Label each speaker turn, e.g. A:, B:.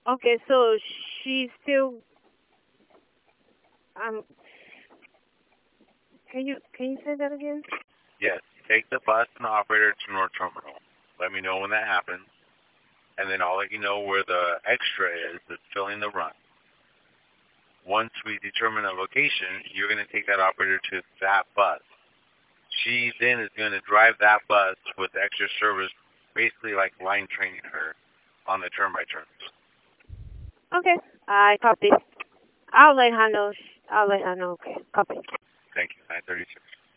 A: Okay, so she's still um. Can you say that again?
B: Yes, take the bus and the operator to North Terminal. Let me know when that happens, and then I'll let you know where the extra is that's filling the run. Once we determine a location, you're going to take that operator to that bus. She then is going to drive that bus with extra service, basically like line training her on the turn by turns.
A: Okay, I copy. I'll let her know. I'll let her know. Okay, copy.
B: Thank you. 936.